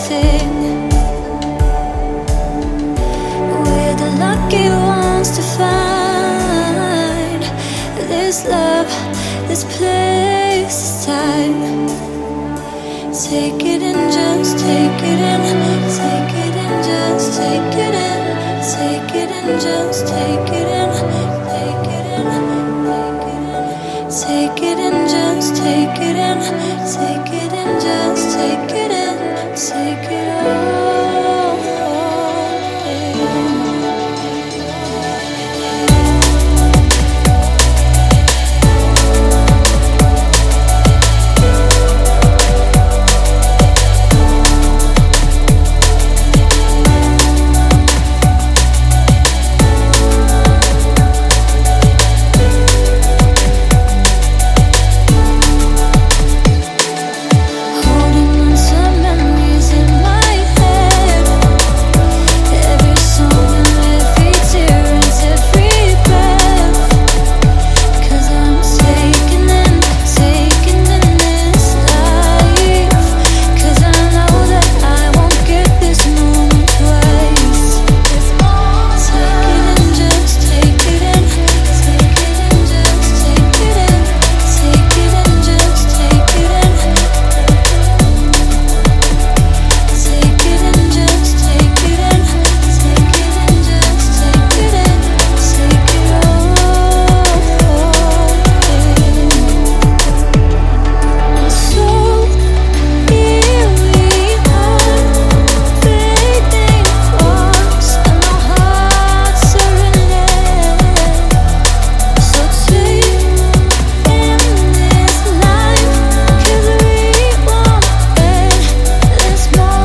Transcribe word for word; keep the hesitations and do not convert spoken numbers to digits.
everything. We're the lucky ones to find this love, this place, this time. Take it in, just take it in, take it in, just take it in, take it in, just take it in, take it in, take it in, take it in, just take it in, take it in, just take it in, take it in.